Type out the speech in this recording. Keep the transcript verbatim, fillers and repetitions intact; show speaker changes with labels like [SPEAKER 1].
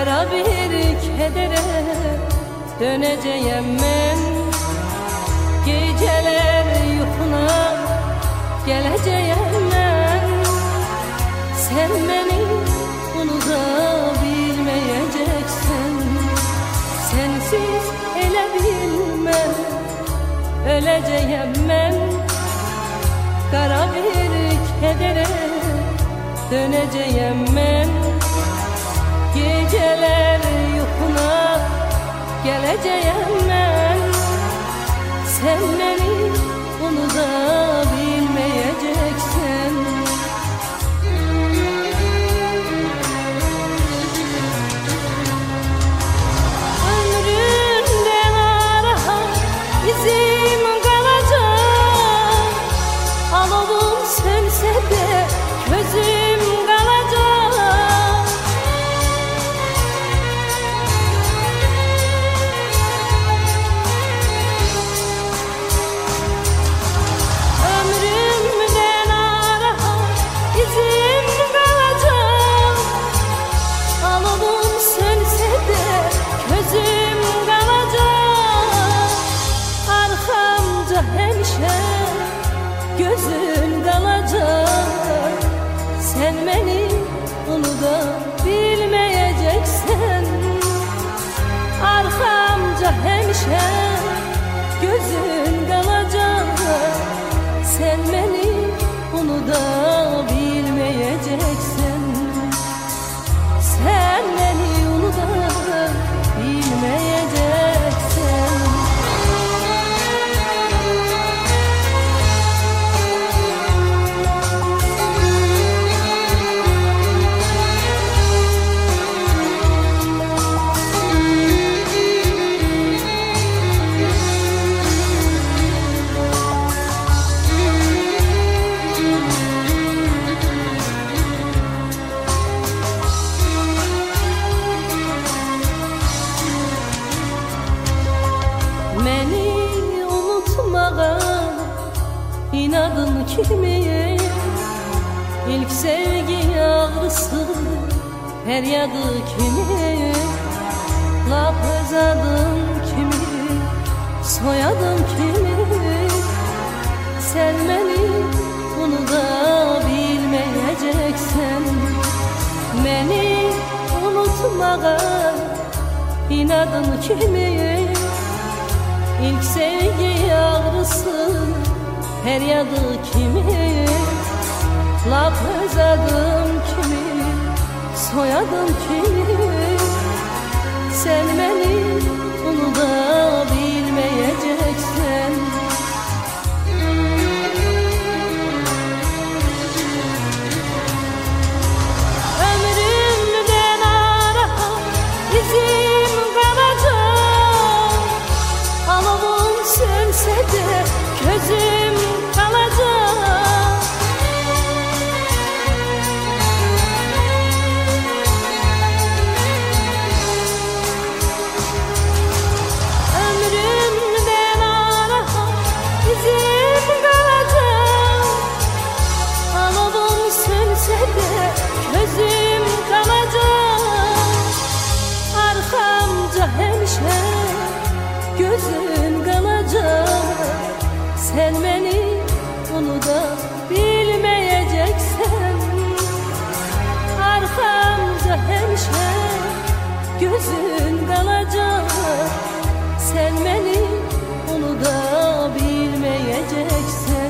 [SPEAKER 1] Kara bir kedere döneceğim ben. Geceler yuxuna geleceğim ben. Sen beni unuta bilmeyeceksin. Sensiz ele bilmem, öleceğim ben. Kara bir kedere döneceğim ben. Geceler yuxuna geleceğim ben. Sen beni unuta bilmeyeceksin. Ömrümden ara izim kalacak. Alovum sönse de gözüm kalacak. Ömrümden ara izim kalacak. Alovum sönse de gözüm kalacak. Arkamca hemşe gözün kalacak. Sen beni unuta bilmeyeceksin. Arkamca hemşe gözün kalacak. Sen beni unuta bilmeyeceksin. Sen beni unuta bilmeyeceksin. Beni unutmağa inadın kimi? İlk sevgi ağrısı feryadı kimi? Laf özadın kimi? Soyadın kimi? Sen beni unuta bilmeyeceksin. Beni unutmağa inadın kimi? İlk sevgi ağrısı feryadı kimi? Laf özadım kimi? Soyadım kimi? Sen beni unuta bilmeyeceksin. Ömrümden ara izim kalacak. Alovum sönse de gözüm kalacak. Ömrümden ara izim kalacak. Alovum sönse de gözüm kalacak. Arkamca hemşe gözün kalacak. Sen beni unuta bilmeyeceksin. Arkamca hemşe gözün kalacak. Sen beni unuta bilmeyeceksin.